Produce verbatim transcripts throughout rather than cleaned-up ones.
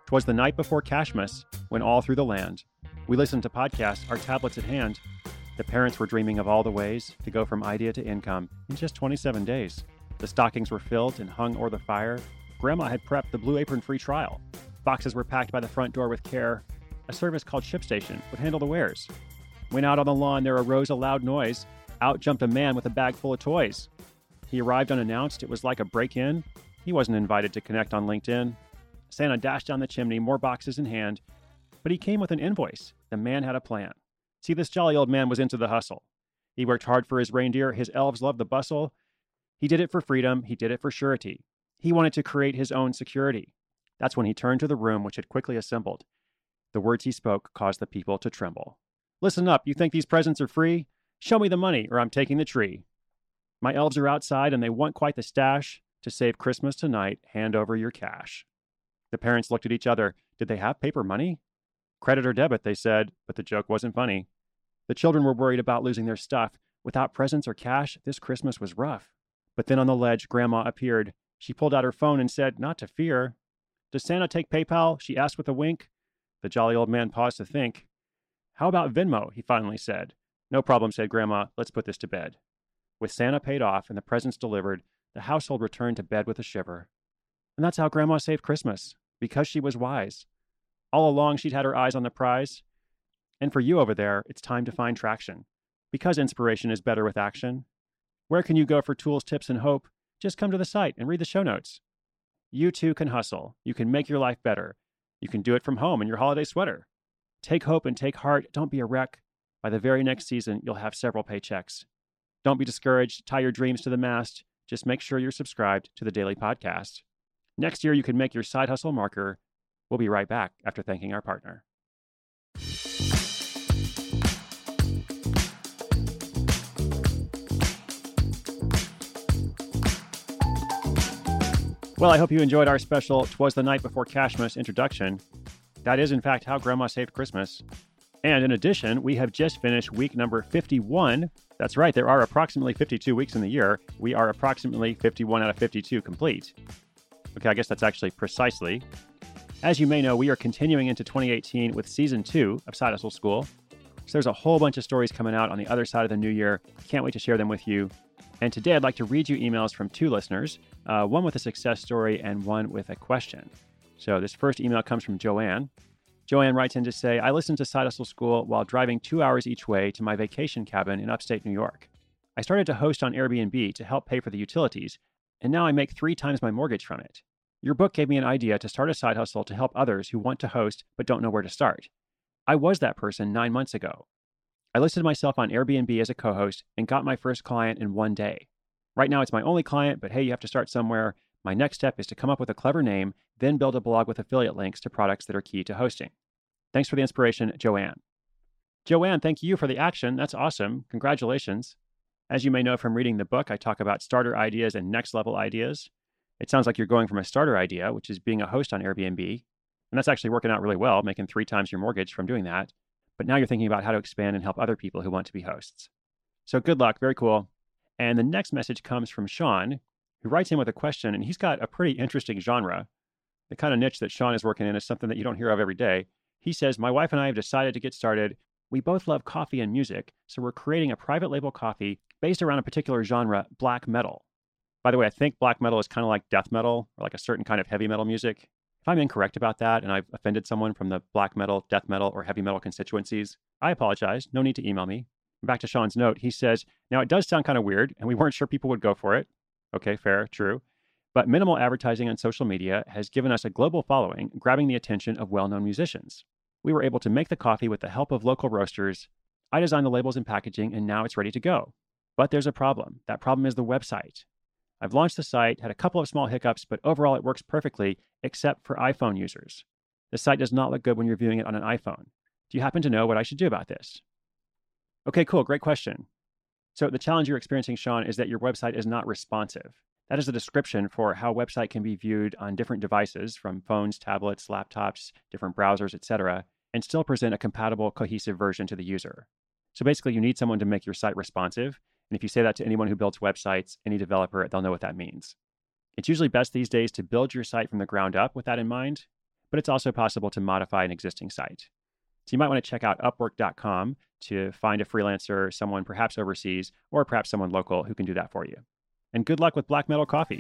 'Twas the night before Cashmas, when all through the land we listened to podcasts, our tablets at hand. The parents were dreaming of all the ways to go from idea to income in just twenty-seven days. The stockings were filled and hung o'er the fire. Grandma had prepped the Blue Apron free trial. Boxes were packed by the front door with care. A service called ShipStation would handle the wares. When out on the lawn there arose a loud noise. Out jumped a man with a bag full of toys. He arrived unannounced. It was like a break-in. He wasn't invited to connect on LinkedIn. Santa dashed down the chimney, more boxes in hand. But he came with an invoice. The man had a plan. See, this jolly old man was into the hustle. He worked hard for his reindeer. His elves loved the bustle. He did it for freedom. He did it for surety. He wanted to create his own security. That's when he turned to the room, which had quickly assembled. The words he spoke caused the people to tremble. Listen up. You think these presents are free? Show me the money, or I'm taking the tree. My elves are outside, and they want quite the stash. To save Christmas tonight, hand over your cash. The parents looked at each other. Did they have paper money? Credit or debit, they said, but the joke wasn't funny. The children were worried about losing their stuff. Without presents or cash, this Christmas was rough. But then on the ledge, Grandma appeared. She pulled out her phone and said, not to fear. Does Santa take PayPal? She asked with a wink. The jolly old man paused to think. How about Venmo? He finally said. No problem, said Grandma. Let's put this to bed. With Santa paid off and the presents delivered, the household returned to bed with a shiver. And that's how Grandma saved Christmas, because she was wise. All along, she'd had her eyes on the prize. And for you over there, it's time to find traction. Because inspiration is better with action. Where can you go for tools, tips, and hope? Just come to the site and read the show notes. You too can hustle. You can make your life better. You can do it from home in your holiday sweater. Take hope and take heart. Don't be a wreck. By the very next season, you'll have several paychecks. Don't be discouraged. Tie your dreams to the mast. Just make sure you're subscribed to the daily podcast. Next year, you can make your side hustle marker. We'll be right back after thanking our partner. Well, I hope you enjoyed our special 'Twas the Night Before Cashmas introduction. That is, in fact, how Grandma saved Christmas. And in addition, we have just finished week number fifty-one. That's right, there are approximately fifty-two weeks in the year. We are approximately fifty-one out of fifty-two complete. Okay, I guess that's actually precisely. As you may know, we are continuing into twenty eighteen with season two of Side Hustle School. So there's a whole bunch of stories coming out on the other side of the new year. Can't wait to share them with you. And today I'd like to read you emails from two listeners, uh, one with a success story and one with a question. So this first email comes from Joanne. Joanne writes in to say, I listened to Side Hustle School while driving two hours each way to my vacation cabin in upstate New York. I started to host on Airbnb to help pay for the utilities, and now I make three times my mortgage from it. Your book gave me an idea to start a side hustle to help others who want to host but don't know where to start. I was that person nine months ago. I listed myself on Airbnb as a co-host and got my first client in one day. Right now it's my only client, but hey, you have to start somewhere. My next step is to come up with a clever name, then build a blog with affiliate links to products that are key to hosting. Thanks for the inspiration, Joanne. Joanne, thank you for the action. That's awesome. Congratulations. As you may know from reading the book, I talk about starter ideas and next level ideas. It sounds like you're going from a starter idea, which is being a host on Airbnb, and that's actually working out really well, making three times your mortgage from doing that. But now you're thinking about how to expand and help other people who want to be hosts. So good luck. Very cool. And the next message comes from Sean, who writes in with a question, and he's got a pretty interesting genre. The kind of niche that Sean is working in is something that you don't hear of every day. He says, my wife and I have decided to get started. We both love coffee and music, so we're creating a private label coffee based around a particular genre, black metal. By the way, I think black metal is kind of like death metal or like a certain kind of heavy metal music. If I'm incorrect about that and I've offended someone from the black metal, death metal, or heavy metal constituencies, I apologize. No need to email me. Back to Sean's note, he says, now it does sound kind of weird and we weren't sure people would go for it. Okay, fair, true. But minimal advertising on social media has given us a global following, grabbing the attention of well-known musicians. We were able to make the coffee with the help of local roasters. I designed the labels and packaging, and now it's ready to go. But there's a problem. That problem is the website. I've launched the site, had a couple of small hiccups, but overall it works perfectly, except for iPhone users. The site does not look good when you're viewing it on an iPhone. Do you happen to know what I should do about this? Okay, cool. Great question. So the challenge you're experiencing, Sean, is that your website is not responsive. That is a description for how a website can be viewed on different devices, from phones, tablets, laptops, different browsers, et cetera, and still present a compatible, cohesive version to the user. So basically, you need someone to make your site responsive. And if you say that to anyone who builds websites, any developer, they'll know what that means. It's usually best these days to build your site from the ground up with that in mind. but it's also possible to modify an existing site. So you might want to check out upwork dot com to find a freelancer, someone perhaps overseas, or perhaps someone local who can do that for you. And good luck with Black Metal Coffee.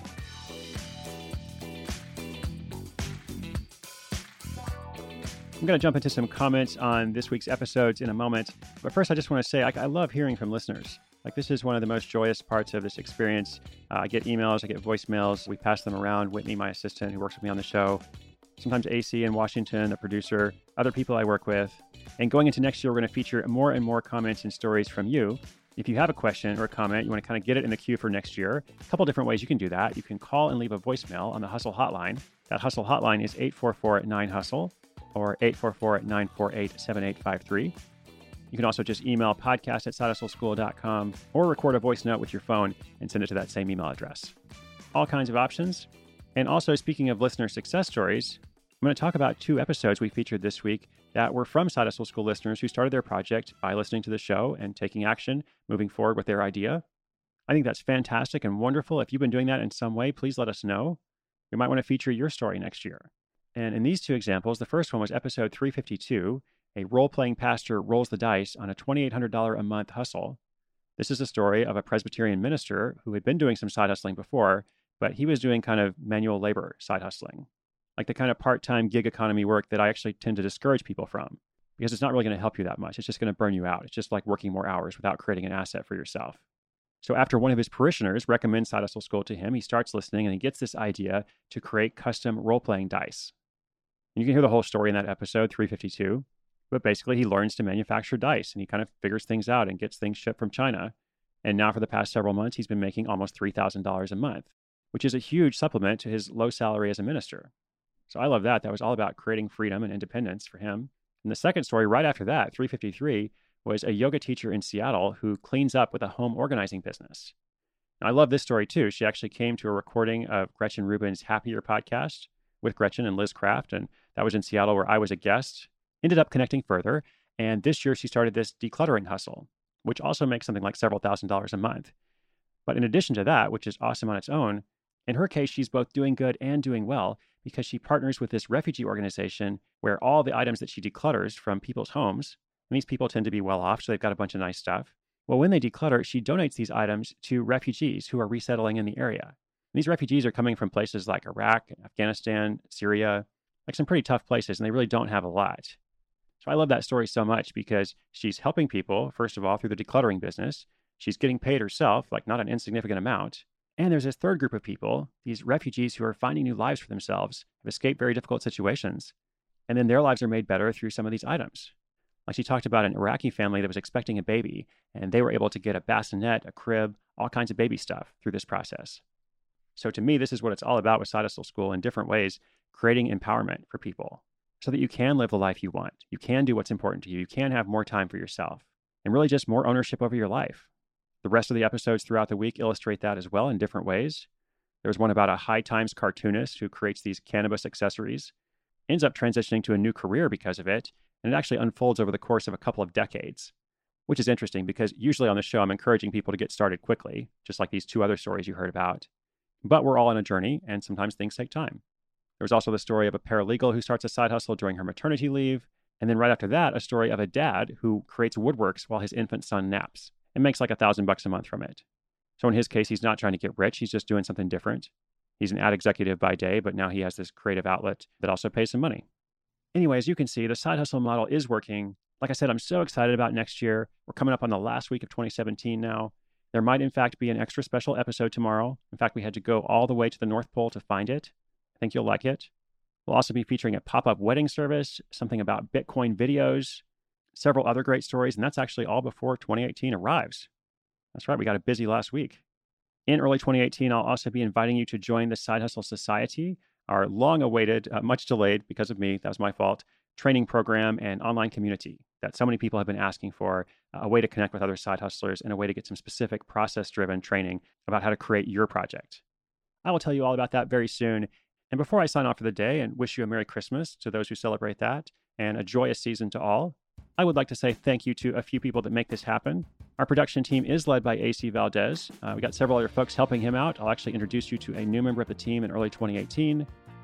I'm going to jump into some comments on this week's episodes in a moment. But first, I just want to say, like, I love hearing from listeners. Like, this is one of the most joyous parts of this experience. Uh, I get emails, I get voicemails. We pass them around. Whitney, my assistant, who works with me on the show. Sometimes A C in Washington, the producer, other people I work with. And going into next year, we're going to feature more and more comments and stories from you. If you have a question or a comment, you want to kind of get it in the queue for next year, a couple different ways you can do that. You can call and leave a voicemail on the Hustle Hotline. That Hustle Hotline is eight four four nine hustle or eight four four nine four eight seven eight five three. You can also just email podcast at side hustle school dot com or record a voice note with your phone and send it to that same email address. All kinds of options. And also, speaking of listener success stories, I'm going to talk about two episodes we featured this week that were from Side Hustle School listeners who started their project by listening to the show and taking action, moving forward with their idea. I think that's fantastic and wonderful. If you've been doing that in some way, please let us know. We might want to feature your story next year. And in these two examples, the first one was episode three fifty-two, a role-playing pastor rolls the dice on a two thousand eight hundred dollars a month hustle. This is a story of a Presbyterian minister who had been doing some side hustling before, but he was doing kind of manual labor side hustling, like the kind of part-time gig economy work that I actually tend to discourage people from, because it's not really going to help you that much. It's just going to burn you out. It's just like working more hours without creating an asset for yourself. So after one of his parishioners recommends Side Hustle School to him, he starts listening and he gets this idea to create custom role-playing dice. And you can hear the whole story in that episode, three fifty-two. But basically, he learns to manufacture dice and he kind of figures things out and gets things shipped from China. And now for the past several months, he's been making almost three thousand dollars a month, which is a huge supplement to his low salary as a minister. So I love that. That was all about creating freedom and independence for him. And the second story right after that, three fifty-three, was a yoga teacher in Seattle who cleans up with a home organizing business. Now, I love this story too. She actually came to a recording of Gretchen Rubin's Happier podcast with Gretchen and Liz Craft, and that was in Seattle where I was a guest. Ended up connecting further, and this year she started this decluttering hustle, which also makes something like several thousand dollars a month. But in addition to that, which is awesome on its own, in her case, she's both doing good and doing well because she partners with this refugee organization where all the items that she declutters from people's homes, and these people tend to be well off, so they've got a bunch of nice stuff. Well, when they declutter, she donates these items to refugees who are resettling in the area. And these refugees are coming from places like Iraq, Afghanistan, Syria, like some pretty tough places, and they really don't have a lot. So I love that story so much because she's helping people, first of all, through the decluttering business. She's getting paid herself, like not an insignificant amount. And there's this third group of people, these refugees who are finding new lives for themselves, have escaped very difficult situations. And then their lives are made better through some of these items. Like she talked about an Iraqi family that was expecting a baby, and they were able to get a bassinet, a crib, all kinds of baby stuff through this process. So to me, this is what it's all about with Side Hustle School in different ways, creating empowerment for people so that you can live the life you want. You can do what's important to you. You can have more time for yourself and really just more ownership over your life. The rest of the episodes throughout the week illustrate that as well in different ways. There's one about a High Times cartoonist who creates these cannabis accessories, ends up transitioning to a new career because of it, and it actually unfolds over the course of a couple of decades, which is interesting because usually on the show, I'm encouraging people to get started quickly, just like these two other stories you heard about. But we're all on a journey, and sometimes things take time. There was also the story of a paralegal who starts a side hustle during her maternity leave. And then right after that, a story of a dad who creates woodworks while his infant son naps and makes like a thousand bucks a month from it. So in his case, he's not trying to get rich. He's just doing something different. He's an ad executive by day, but now he has this creative outlet that also pays some money. Anyway, as you can see, the side hustle model is working. Like I said, I'm so excited about next year. We're coming up on the last week of twenty seventeen now. There might, in fact, be an extra special episode tomorrow. In fact, we had to go all the way to the North Pole to find it. I think you'll like it. We'll also be featuring a pop-up wedding service, something about Bitcoin videos, several other great stories, and that's actually all before twenty eighteen arrives. That's right, we got a busy last week. In early twenty eighteen, I'll also be inviting you to join the Side Hustle Society, our long-awaited, uh, much delayed because of me, that was my fault, training program and online community that so many people have been asking for, uh, a way to connect with other side hustlers and a way to get some specific process-driven training about how to create your project. I will tell you all about that very soon. And before I sign off for the day and wish you a Merry Christmas to those who celebrate that and a joyous season to all, I would like to say thank you to a few people that make this happen. Our production team is led by A C Valdez. Uh, we got several other folks helping him out. I'll actually introduce you to a new member of the team in early twenty eighteen.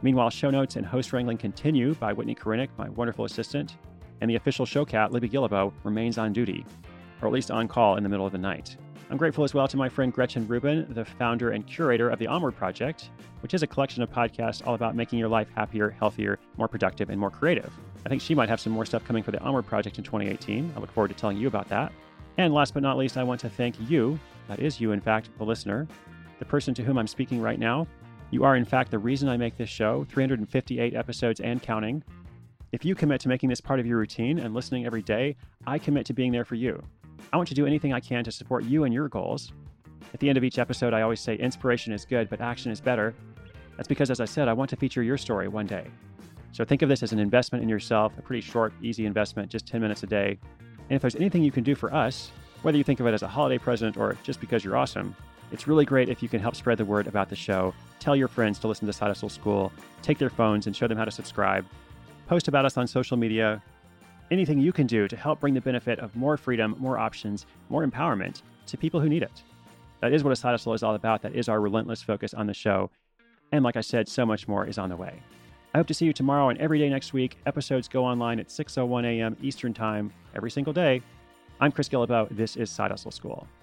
Meanwhile, show notes and host wrangling continue by Whitney Korinek, my wonderful assistant, and the official show cat, Libby Guillebeau, remains on duty, or at least on call in the middle of the night. I'm grateful as well to my friend Gretchen Rubin, the founder and curator of the Onward Project, which is a collection of podcasts all about making your life happier, healthier, more productive, and more creative. I think she might have some more stuff coming for the Onward Project in twenty eighteen. I look forward to telling you about that. And last but not least, I want to thank you, that is you, in fact, the listener, the person to whom I'm speaking right now. You are, in fact, the reason I make this show, three hundred fifty-eight episodes and counting. If you commit to making this part of your routine and listening every day, I commit to being there for you. I want to do anything I can to support you and your goals. At the end of each episode, I always say inspiration is good, but action is better. That's because, as I said, I want to feature your story one day. So think of this as an investment in yourself, a pretty short, easy investment, just ten minutes a day. And if there's anything you can do for us, whether you think of it as a holiday present or just because you're awesome, it's really great if you can help spread the word about the show. Tell your friends to listen to Side Hustle School, take their phones and show them how to subscribe, post about us on social media, anything you can do to help bring the benefit of more freedom, more options, more empowerment to people who need it. That is what a Side Hustle is all about. That is our relentless focus on the show. And like I said, so much more is on the way. I hope to see you tomorrow and every day next week. Episodes go online at six oh one a.m. Eastern Time every single day. I'm Chris Guillebeau. This is Side Hustle School.